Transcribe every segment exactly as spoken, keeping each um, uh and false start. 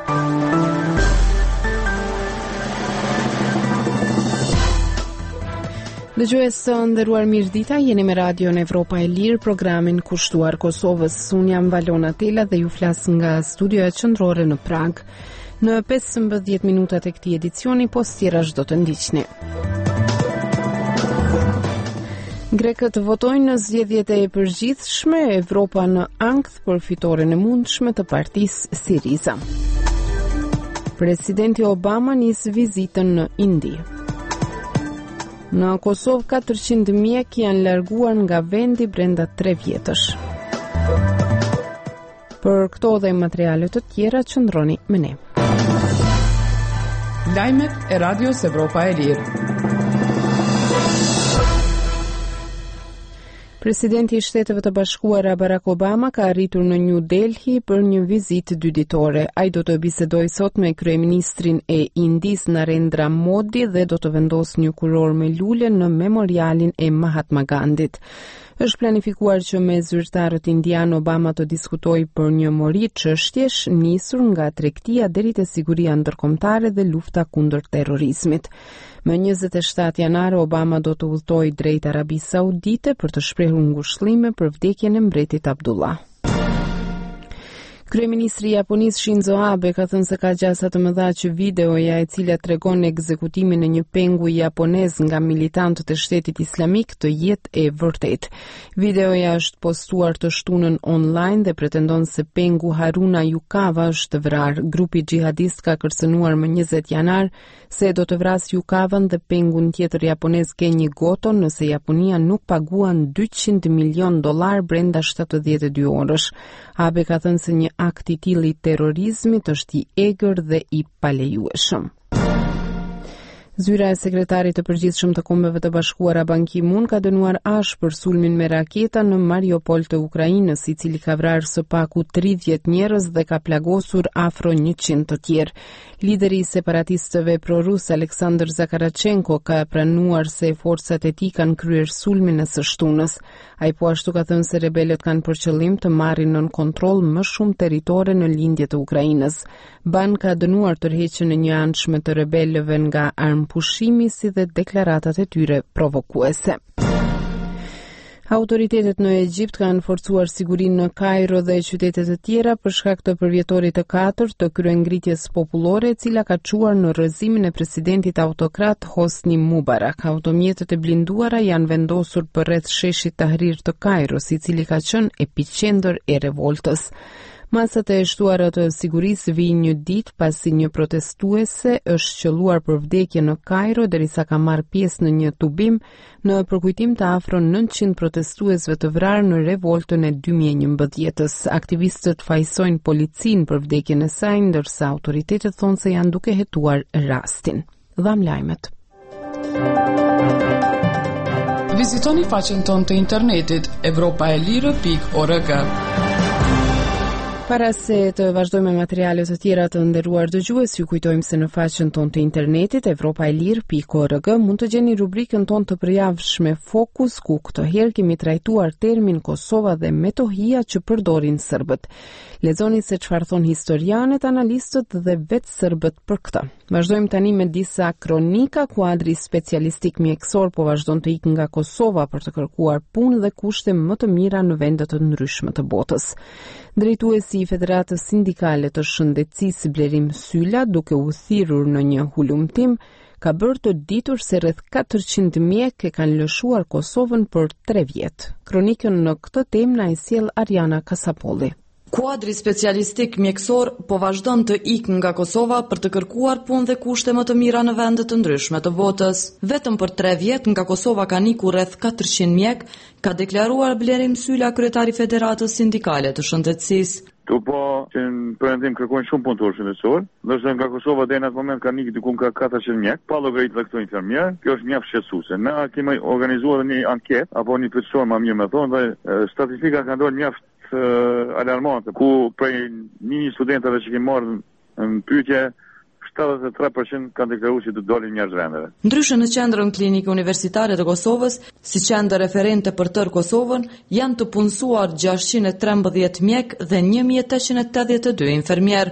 Dëgjues të nderuar, mirëdita, jeni me Radion Evropa e Lirë, programin kushtuar Kosovës. Unë jam Valona Tela dhe ju flas nga studioja qendrore në Prag. Në pesëmbëdhjetë minutat e këtij edicioni, po tjerash do të ndiqni. Grekët votojnë në zgjedhjet e përgjithshme, Evropa në ankth për fitoren e mundshme të partisë Siriza. Presidenti Obama nis vizitën në Indi. Në Kosovë katërqind mjek janë larguar nga vendi brenda tre vjetësh. Për këto dhe materiale të tjera qëndroni me ne. Lajmet e Radios Evropa e Lirë. Presidenti i Shteteve të Bashkuara Barack Obama ka arritur në New Delhi për një vizitë dyditore. Ai do të bisedojë sot me kryeministrin e Indis Narendra Modi dhe do të vendosë një kuror me lule në memorialin e Mahatma Gandhit. Është planifikuar që me zyrtarët indian Obama të diskutojë për një mori çështjesh nisur nga tregtia deri te siguria ndërkombëtare dhe lufta kundër terrorizmit. Më njëzet e shtatë janar Obama do të udhtojë drejt Arabisë Saudite për të shprehur ngushëllime për vdekjen e mbretit Abdullah. Kryeministri i Japonisë Shinzo Abe ka thënë se ka gjasa të mëdha që videoja e cila tregon ekzekutimin e një pengu japonez nga militantët e Shtetit Islamik të jetë e vërtetë. Videoja është postuar të shtunën online dhe pretendon se pengu Haruna Yukawa është vrarë. Grupi xhihadist ka kërcënuar më njëzet janar se do të vrasë Yukawan dhe pengun tjetër japonez Kenji Goto nëse Japonia nuk paguan dyqind milion dollar brenda shtatëdhjetë e dy orësh. Abe ka thënë se një akt i tillë i terrorizmit është i egër dhe i palejueshëm. Zyra e sekretarit të përgjithshëm të Kombeve të Bashkuara Ban Ki-moon ka dënuar ashpër sulmin me raketa në Mariupol të Ukrainës, i cili ka vrarë së paku tridhjetë njerëz dhe ka plagosur afro njëqind të tjerë. Lideri i separatistëve prorus Aleksandr Zakarachenko ka pranuar se forcat e tij kanë kryer sulmin e së shtunës. Ai po ashtu ka thënë se rebelët kanë për qëllim të marrin nën kontroll më shumë territore në lindje të Ukrainës. Ban ka dënuar tërheqjen e një anshme të rebelëve nga armpushimi si dhe deklaratat e tyre provokuese. Autoritetet në Egjipt kanë forcuar sigurinë në Kairo dhe qytete të tjera për shkak të përvjetorit të katërt të kryengritjes popullore, e cila ka çuar në rrëzimin e presidentit autokrat Hosni Mubarak. Automjetet e blinduara janë vendosur përreth sheshit Tahrir të Kairos, i cili ka qenë epiqendër e revoltës. Masat e shtuara të sigurisë vijnë një ditë pasi një protestuese është qelluar për vdekje në Kairo derisa ka marrë pjesë në një tubim në përkujtim të afro nëntëqind protestuesve të vrarë në revoltën e dy mijë e njëmbëdhjetës. Aktivistët fajsojnë policinë për vdekjen e saj, ndërsa autoritetet thonë se janë duke hetuar rastin. Dham lajmet. Vizitoni faqen tonë të internetit evropaelire pikë org. Para se të vazhdojmë me materiale të tjera të nderuar dëgjues, ju kujtojmë se në faqen tonë të internetit evropaelir pikë org mund të gjeni rubrikën tonë të përjavshme Fokus, ku këtë herë kemi trajtuar termin Kosova dhe metohia që përdorin serbët. Lexoni se çfarë thon historianët, analistët dhe vetë serbët për këtë. Vazhdojmë tani me disa kronika. Kuadri specialistik mjekësor po vazhdon të ikë nga Kosova për të kërkuar punë dhe kushte më të mira në vende të ndryshme të botës. Drejtuesi i Federatës Sindikale të Shëndetësisë Blerim Syla, duke u thirrur në një hulumtim, ka bërë të ditur se rreth katërqind mjek e kanë lëshuar Kosovën për tre vjet. Kronikën në këtë temë na e sjell Ariana Kasapolli. Kuadri specialistik mjekësor po vazhdon të ikë nga Kosova për të kërkuar punë dhe kushte më të mira në vende të ndryshme të botës. Vetëm për tre vjet nga Kosova kanë ikur rreth katërqind mjek, ka deklaruar Blerim Syla, kryetari i Federatës Sindikale të Shëndetësisë. Tu po që në përëndim kërkojnë shumë punëtor shëndetësor, ndërsa nga Kosova deri në atë moment kanë ikë diku nga katërqind mjek, pa llogarit dhe këto infermier. Kjo është mjaft shqetësuese. Ne kemi organizuar një anketë apo një pyetësor më mirë më thonë, dhe statistika ka ndodhur mjaft alarmante, ku prej një studentëve që kemi marrë në pyetje, shtatëdhjetë e tre përqind kanë deklaruar se do dalin njerëz vendeve. Ndryshe në qendrën klinike universitare të Kosovës, si qendër referente për tërë Kosovën, janë të punësuar gjashtëqind e trembëdhjetë mjek dhe një mijë e tetëqind e tetëdhjetë e dy infermier.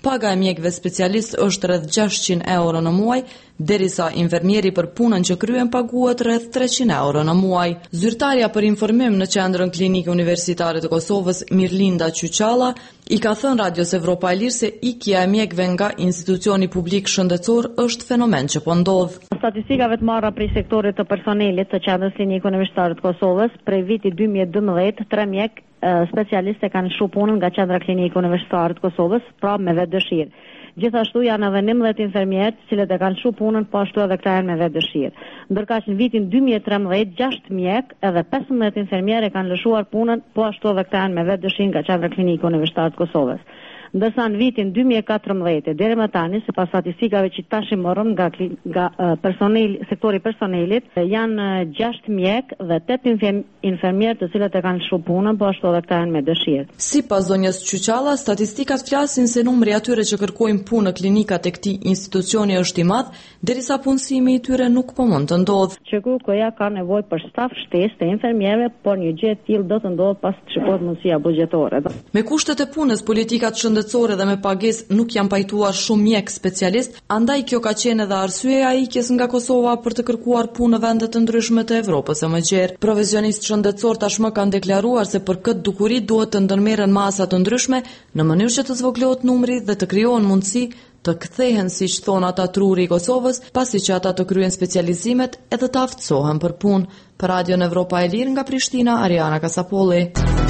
paga e mjekëve specialist është rreth gjashtëqind euro në muaj, derisa infermieri për punën që kryen paguhet rreth treqind euro në muaj. Zyrtarja për informim në Qendrën Klinike Universitare të Kosovës, Mirlinda Qyçalla, i ka thënë Radios Evropa e Lirë se ikja e mjekëve nga institucioni publik shëndetësor është fenomen që po ndodh. Statistikave të marra prej sektorit të personelit të Qendrës Klinike Universitare të Kosovës, prej vitit dy mijë e dymbëdhjetë, tre mjek specialistë kanë lëshu punën nga Qendra Klinike Universitare të Kosovës, pra me vetë dëshirë. Gjithashtu janë edhe njëmbëdhjetë infermierë të cilët e kanë lëshu punën, po ashtu edhe këta janë me vetë dëshirë. Ndërkaq në vitin dy mijë e trembëdhjetë, gjashtë mjek edhe pesëmbëdhjetë infermierë kanë lëshuar punën, po ashtu edhe këta janë me vetë dëshirë nga Qendra Klinike Universitare të Kosovës. Ndërsa në vitin dy mijë e katërmbëdhjetë deri më tani, sipas statistikave që tash morëm nga nga personel, sektori personelit, janë gjashtë mjek dhe tetë infermierë të cilët e kanë lëshu punën, po ashtu edhe këta janë me dëshirë. Sipas zonjës Qyçalla, statistikat flasin se numri atyre që kërkojnë punë në klinikat e këtij institucioni është i madh, derisa punësimi i tyre nuk po mund të ndodhë. Q K K-ja ka nevojë për staf shtesë të infermierëve, por një gjë e tillë do të ndodhë pas të shikohet mundësia buxhetore. Me kushtet e punës, politikat shëndetësore dhe me pagesë nuk janë pajtuar shumë mjek specialist, andaj kjo ka qenë edhe arsyeja e ikjes nga Kosova për të kërkuar punë në vende të ndryshme të Evropës së Mëgjerë. Profesionistë shëndetësor tashmë kanë deklaruar se për këtë dukuri duhet të ndërmerren masa të ndryshme në mënyrë që të zvogëlohet numri dhe të krijohen mundësi të kthehen, siç thon ata, truri i Kosovës, pasi që ata të kryen specializimet edhe të aftësohen për punë. Për Radion Evropa e Lirë nga Prishtina, Ariana Kasapolli.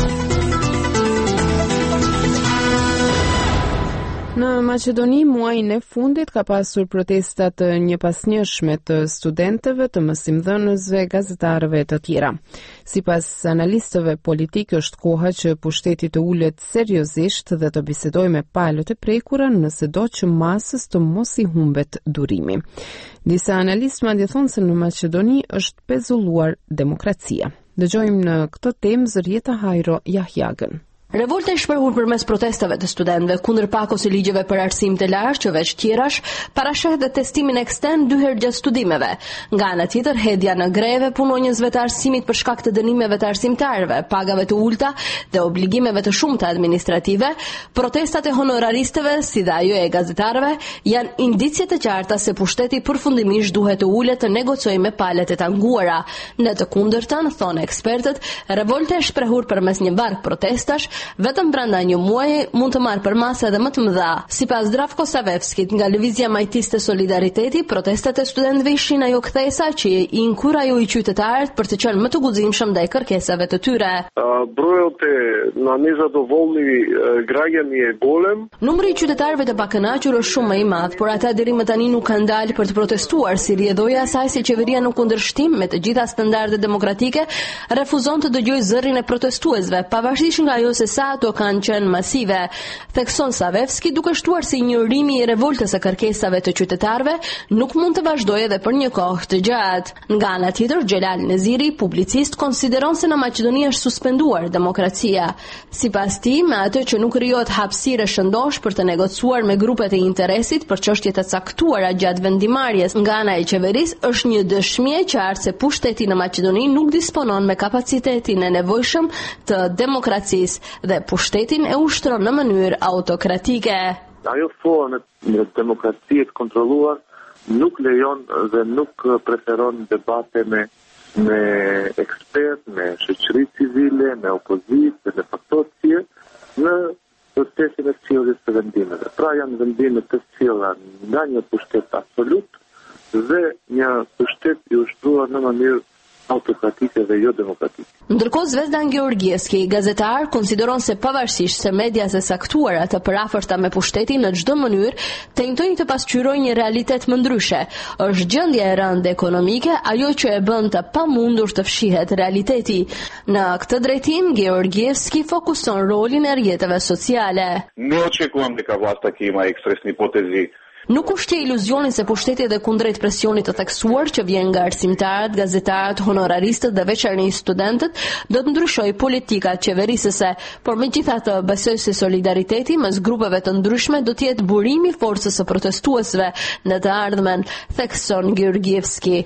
Në Maqedoni, muajin e fundit ka pasur protesta të njëpasnjëshme të studentëve, të mësimdhënësve, gazetarëve e të tjera. Sipas analistëve politik, është koha që pushteti të ulet seriozisht dhe të bisedojë me palët e prekura nëse do që masës të mos i humbet durimi. Disa analistë madje thonë se në Maqedoni është pezulluar demokracia. Dëgjojmë në këtë temë Zërjeta Hajro Jahjagën. Revolta e shprehur përmes protestave të studentëve kundër pakos së ligjeve për arsim të lartë, që veç tjerash, parasheh dhe testimin ekstern dy herë gjatë studimeve. Nga ana tjetër, hedhja në greve punonjësve të arsimit për shkak të dënimeve të arsimtarëve, pagave të ulta dhe obligimeve të shumta administrative, protestat e honoraristëve, si dhe ajo e gazetarëve, janë indicie të qarta se pushteti përfundimisht duhet të ulet të negocojë me palët e tanguara. Në të kundërtën, thonë ekspertët, revolta e shprehur përmes një varg protestash vetëm brenda një muaji mund të marrë për masa edhe më të mëdha. Sipas Zdravko Savevskit nga Lëvizja Majtisë të Solidariteti, protestat e studentëve ishin ajo kthesa që i inkurajoi qytetarët për të qenë më të guximshëm ndaj kërkesave të tyre. Brojet na nezadovoljni građani je golem. Numri i qytetarëve të pakënaqur është shumë më i madh, por ata deri më tani nuk kanë dalë për të protestuar, si rrjedhoja e asaj se qeveria në kundërshtim me të gjitha standardet demokratike refuzon të dëgjojë zërin e protestuesve, pavarësisht nga ajo se sa ato kanë qenë masive. Thekson Savevski, duke shtuar se një rrimi i revoltës së kërkesave të qytetarëve nuk mund të vazhdojë edhe për një kohë të gjatë. Nga ana tjetër, Xhelal Neziri, publicist, konsideron se në Maqedoni është suspenduar demokracia. Sipas tij, me atë që nuk krijohet hapësirë shëndosh për të negociuar me grupet e interesit për çështje të caktuara gjatë vendimarrjes nga ana e qeverisë, është një dëshmi e qartë se pushteti në Maqedoni nuk disponon me kapacitetin e nevojshëm të demokracisë dhe pushtetin e ushtron në mënyrë autokratike. Ajo formë në demokraci të kontrolluar nuk lejon dhe nuk preferon debate me me ekspert, me shoqëri civile, me opozitë, me faktorë të tjerë në procesin e sjelljes së vendimeve. Pra janë vendime të sjellura nga një pushtet absolut dhe një pushtet i ushtruar në mënyrë autokratike dhe jo demokratike. Ndërkohë, Zvezdan Georgieski, gazetar, konsideron se pavarësisht se mediat e saktuara të përafërta me pushtetin në çdo mënyrë tentojnë të pasqyrojnë një realitet më ndryshe, është gjendja e rëndë ekonomike ajo që e bën të pamundur të fshihet realiteti. Në këtë drejtim, Georgievski fokuson rolin e rrjeteve sociale. Ne očekujem дека власта ќе има ekstresni hipotezi. Nuk ushtje iluzionin se pushteti dhe kundrejt presionit të theksuar që vjen nga arsimtarët, gazetarët, honoraristët dhe veçanërisht studentët do të ndryshojë politikat qeverisëse, por megjithatë besoj se solidariteti mes grupeve të ndryshme do të jetë burimi i forcës së protestuesve në të ardhmen, thekson Georgievski.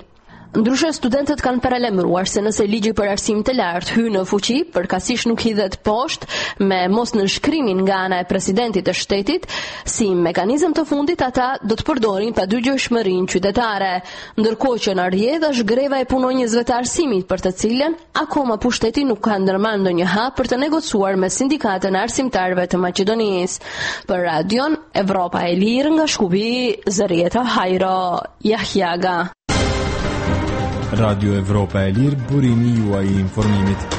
Ndryshe, studentët kanë paralajmëruar se nëse ligji për arsim të lartë hyn në fuqi, përkatësisht nuk hidhet poshtë me mos nënshkrimin nga ana e presidentit të shtetit, si mekanizëm të fundit ata do të përdorin padygjueshmërinë qytetare, ndërkohë që në rrjedh është greva e punonjësve të arsimit për të cilën akoma pushteti nuk ka ndërmarrë ndonjë hap për të negociuar me sindikatën e arsimtarëve të Maqedonisë. Për Radion Evropa e Lirë nga Shkupi, Zërieta Hajro, Jahjaga. Radio Evropa e Lirë, burimi juaj i informimit.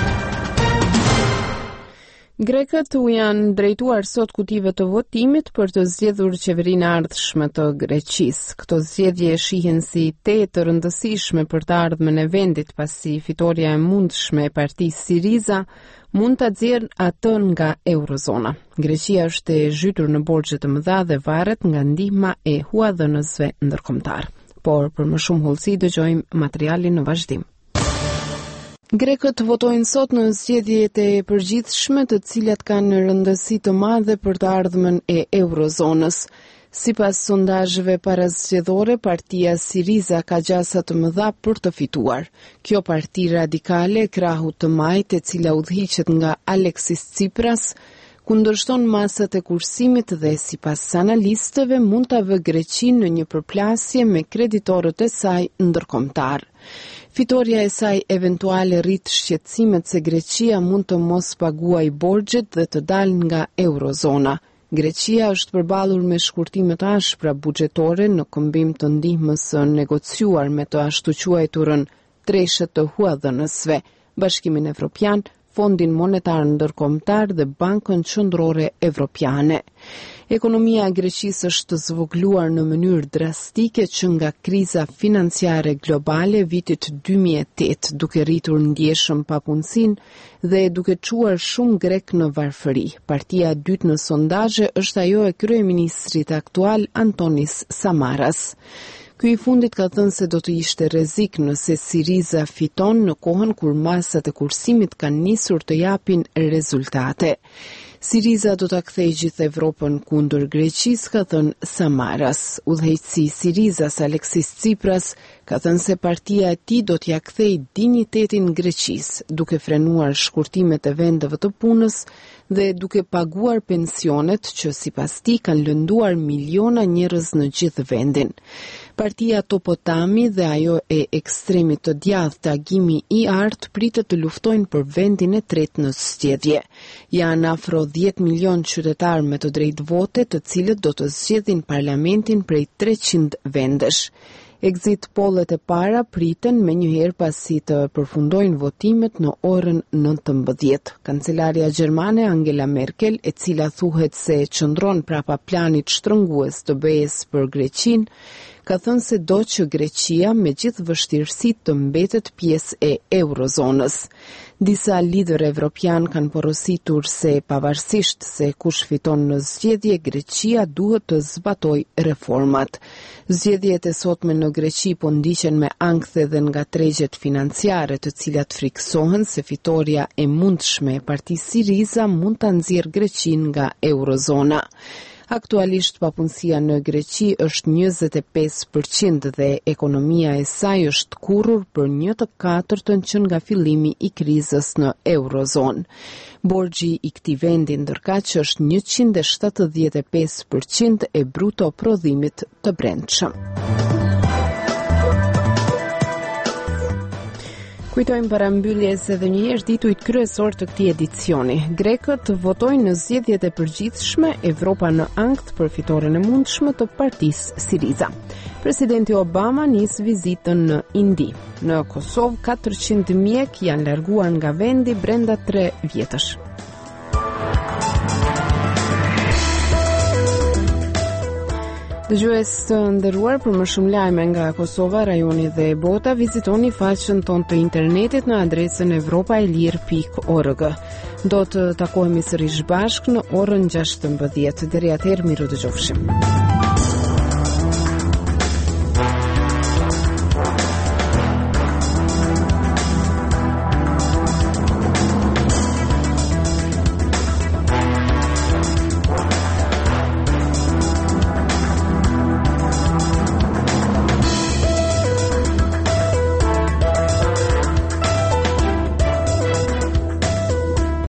Grekët u janë drejtuar sot kutive të votimit për të zgjedhur qeverinë ardhshme të Greqisë. Këto zgjedhje shihen si te të rëndësishme për të ardhmen e vendit, pasi fitoria e mundshme e partisë Siriza mund të nxjerrë atë nga eurozona. Greqia është e zhytur në borxhe të mëdha dhe varet nga ndihma e huadhënësve ndërkombëtar. Por për më shumë hollësi dëgjojmë materialin në vazhdim. Grekët votojnë sot në zgjedhjet e përgjithshme, të cilat kanë rëndësi të madhe për të ardhmen e eurozonës. Sipas sondazheve parazgjedhore, partia Siriza ka gjasa të mëdha për të fituar. Kjo parti radikale, krahut të majt, e cila udhëhiqet nga Aleksis Tsipras, kundërshton masat e kursimit dhe sipas analistëve mund ta vë Greqinë në një përplasje me kreditorët e saj ndërkombëtar. Fitoria e saj eventuale rrit shqetësimet se Greqia mund të mos paguajë borxhet dhe të dalë nga eurozona. Greqia është përballur me shkurtime të ashpra buxhetore në këmbim të ndihmës së negociuar me të ashtu quajturën treshët të huadhënësve, Bashkimin Evropian, Fondin Monetar Ndërkombëtar dhe Bankën Qendrore Evropiane. Ekonomia e Greqisë është zvogluar në mënyrë drastike që nga kriza financiare globale vitit dy mijë e tetë, duke rritur ndjeshëm papunësinë dhe duke çuar shumë grek në varfëri. Partia e dytë në sondazhe është ajo e kryeministrit aktual Antonis Samaras. Ky i fundit ka thënë se do të ishte rrezik nëse Siriza fiton në kohën kur masat e kursimit kanë nisur të japin rezultate. Siriza do ta kthejë gjithë Evropën kundër Greqisë, ka thënë Samaras. Udhëheqësi i Sirizas Aleksis Tsipras ka thënë se partia e tij do t'ia kthejë dinjitetin Greqisë, duke frenuar shkurtimet e vendeve të punës dhe duke paguar pensionet që sipas tij kanë lënduar miliona njerëz në gjithë vendin. Partia Topotami dhe ajo e ekstremit të djathtë Tagimi i Art pritet të luftojnë për vendin e tretë në zgjedhje. Janë afro dhjetë milion qytetarë me të drejtë vote, të cilët do të zgjedhin parlamentin prej treqind vendesh. Exit pollet e para priten me njëherë pasi të përfundojnë votimet në orën nëntëmbëdhjetë. Kancelaria gjermane Angela Merkel, e cila thuhet se qëndron prapa planit shtrëngues të B E-s për Greqinë, ka thënë se do që Greqia me gjithë vështirësitë të mbetet pjesë e eurozonës. Disa lider evropian kanë porositur se pavarësisht se kush fiton në zgjedhje, Greqia duhet të zbatojë reformat. Zgjedhjet e sotme në Greqi po ndiqen me ankth edhe nga tregjet financiare, të cilat friksohen se fitoria e mundshme e partisë Siriza mund ta nxjerrë Greqinë nga eurozona. Aktualisht papunësia në Greqi është njëzet e pesë përqind dhe ekonomia e saj është kurrur për një të katërtën që nga fillimi i krizës në eurozonë. Borxhi i këtij vendi ndërkaq është njëqind e shtatëdhjetë e pesë përqind e bruto prodhimit të brendshëm. Kujtojmë parambyljes edhe një herë ditujt kryesor të këtij edicioni. Grekët votojnë në zgjedhjet e përgjithshme, Evropa në ankth për fitoren e mundshme të partisë Siriza. Presidenti Obama nis vizitën në Indi. Në Kosovë katërqind mjek janë larguar nga vendi brenda tre vjetësh. Dëgjues të nderuar, për më shumë lajme nga Kosova, rajoni dhe bota, vizitoni faqen tonë të internetit në adresën evropaelir pikë org. Do të takohemi sërish bashkë në orën gjashtëmbëdhjetë. Deri atëherë, miru dëgjofshim.